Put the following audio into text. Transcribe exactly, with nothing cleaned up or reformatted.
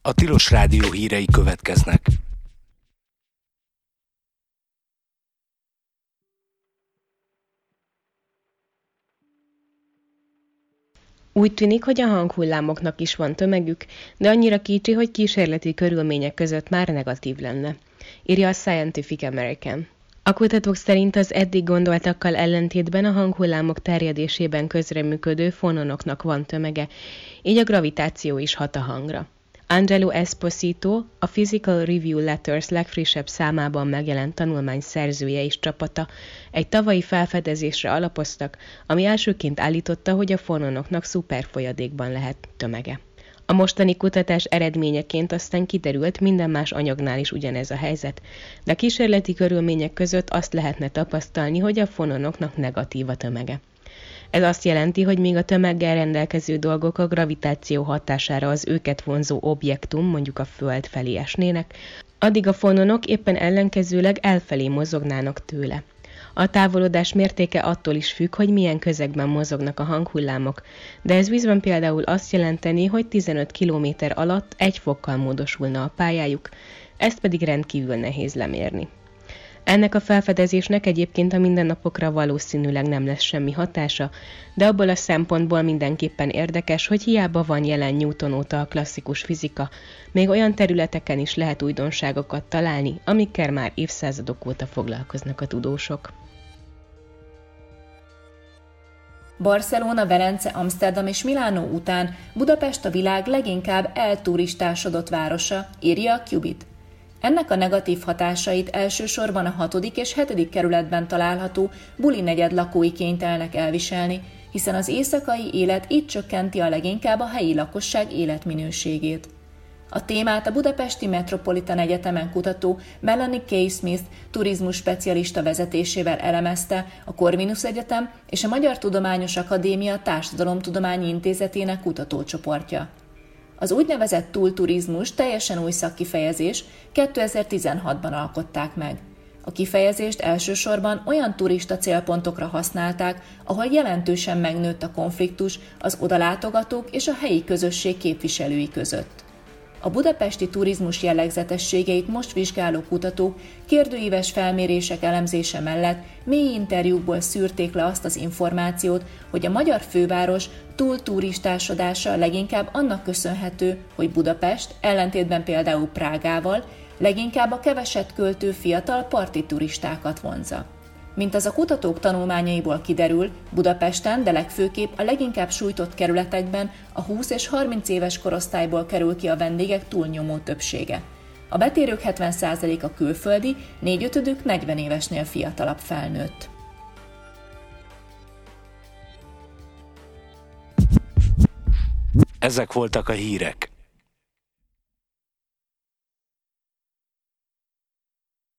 A Tilos Rádió hírei következnek. Úgy tűnik, hogy a hanghullámoknak is van tömegük, de annyira kicsi, hogy kísérleti körülmények között már negatív lenne, írja a Scientific American. A kutatók szerint az eddig gondoltakkal ellentétben a hanghullámok terjedésében közreműködő fononoknak van tömege, így a gravitáció is hat a hangra. Angelo Esposito, a Physical Review Letters legfrissebb számában megjelent tanulmány szerzője és csapata egy tavalyi felfedezésre alapoztak, ami elsőként állította, hogy a fononoknak szuperfolyadékban lehet tömege. A mostani kutatás eredményeként aztán kiderült, minden más anyagnál is ugyanez a helyzet, de a kísérleti körülmények között azt lehetne tapasztalni, hogy a fononoknak negatív a tömege. Ez azt jelenti, hogy míg a tömeggel rendelkező dolgok a gravitáció hatására az őket vonzó objektum, mondjuk a Föld felé esnének, addig a fononok éppen ellenkezőleg elfelé mozognának tőle. A távolodás mértéke attól is függ, hogy milyen közegben mozognak a hanghullámok, de ez vízben például azt jelenteni, hogy tizenöt kilométer alatt egy fokkal módosulna a pályájuk, ezt pedig rendkívül nehéz lemérni. Ennek a felfedezésnek egyébként a mindennapokra valószínűleg nem lesz semmi hatása, de abból a szempontból mindenképpen érdekes, hogy hiába van jelen Newton óta a klasszikus fizika, még olyan területeken is lehet újdonságokat találni, amikkel már évszázadok óta foglalkoznak a tudósok. Barcelona, Velence, Amszterdam és Milánó után Budapest a világ leginkább elturistásodott városa, írja a Qubit. Ennek a negatív hatásait elsősorban a hatodik és hetedik kerületben található Buli negyed lakói kénytelenek elviselni, hiszen az éjszakai élet így csökkenti a leginkább a helyi lakosság életminőségét. A témát a Budapesti Metropolitan Egyetemen kutató Melanie K. Smith turizmus specialista vezetésével elemezte a Corvinus Egyetem és a Magyar Tudományos Akadémia Társadalomtudományi Intézetének kutatócsoportja. Az úgynevezett túlturizmus teljesen új szakkifejezés, kétezer-tizenhatban alkották meg. A kifejezést elsősorban olyan turista célpontokra használták, ahol jelentősen megnőtt a konfliktus az odalátogatók és a helyi közösség képviselői között. A budapesti turizmus jellegzetességeit most vizsgáló kutatók kérdőíves felmérések elemzése mellett mély interjúkból szűrték le azt az információt, hogy a magyar főváros túlturistásodása leginkább annak köszönhető, hogy Budapest, ellentétben például Prágával, leginkább a keveset költő fiatal parti turistákat vonzza. Mint az a kutatók tanulmányaiból kiderül, Budapesten, de legfőképp a leginkább sújtott kerületekben a húsz és harminc éves korosztályból kerül ki a vendégek túlnyomó többsége. A betérők hetven százaléka külföldi, négyötödük negyven évesnél fiatalabb felnőtt. Ezek voltak a hírek.